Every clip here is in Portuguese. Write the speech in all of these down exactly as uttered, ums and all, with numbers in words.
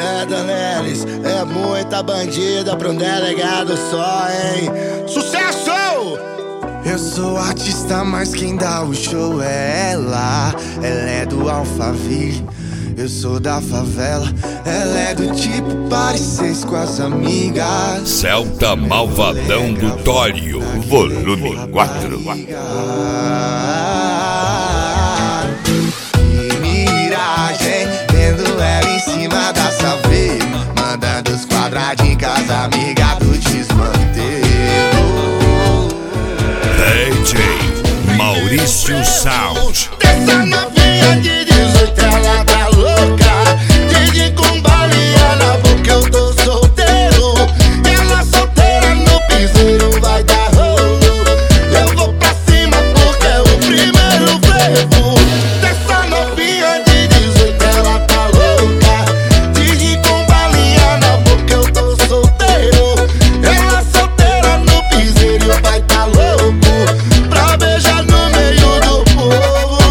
É, Danelis, é muita bandida pra um delegado só, hein? Sucesso! Eu sou artista, mas quem dá o show é ela. Ela é do Alphaville, eu sou da favela. Ela é do tipo parecer com as amigas. Celta Malvadão do Tório, volume quatro. Que miragem, vendo ela em cima da saveira, mandando os quadradinhos com as amigas do desmantelo. D J Maurício Sound. Essa novinha de dezoito, ela tá louca. Didi com balinha na boca, eu tô solteiro. Ela solteira no piseiro vai dar rolo. Eu vou pra cima porque é o primeiro frevo. Essa novinha de dezoito, ela tá louca. Didi com balinha na boca, eu tô solteiro. Ela solteira no piseiro vai dar louco pra beijar no meio do povo.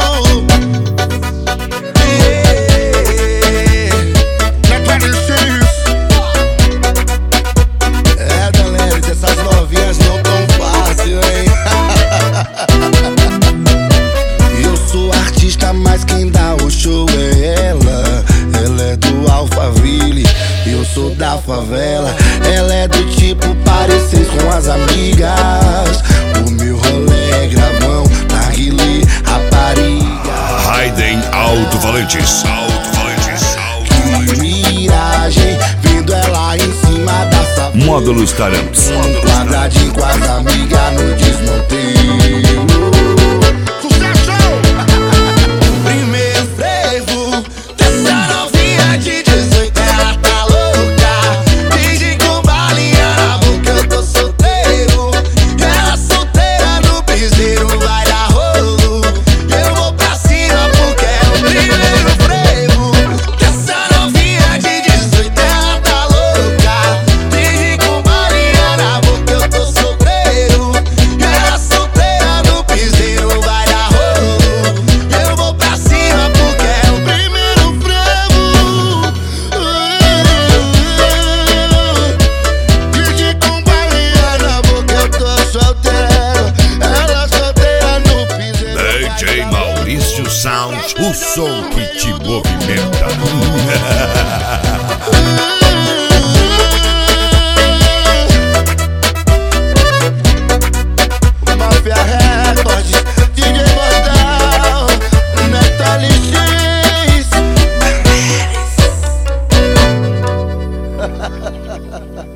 É, Danelis, essas novinhas não tão fácil, hein? Eu sou artista, mas quem dá o show é ela. Ela é do Alphaville, eu sou da favela. Ela é do tipo parecer com as amigas. O meu rolê é gravão, narguilé, rapariga. Raiden Alto Valentis. Alto Valentis. Que miragem, vendo ela em cima da savana. Módulos Taramps. Um quadradinho com as amigas no desmonteiro. Sucesso! Primeiro frevo dessa novinha de dezoito, ela tá louca. Didi com balinha na boca, eu tô solteiro. Ela solteira no piseiro vai dar rolo. Eu vou pra cima porque é o primeiro frevo dessa novinha de dezoito, ela tá louca. Didi com balinha na boca, eu tô solteiro. Ela solteira no piseiro vai dar rolo. Eu vou pra cima porque é o primeiro frevo. Didi com balinha na boca, eu tô solteiro. Ela solteira no piseiro D J Maurício Sound, o som que te movimenta. Mafia Records, D J Bordal, Metal X.